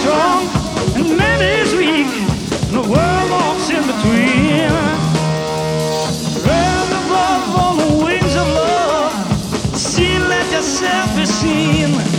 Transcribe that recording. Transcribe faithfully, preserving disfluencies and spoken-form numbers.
strong and man is weak, and the world walks in between. Rise above on the wings of love, see, let yourself be seen.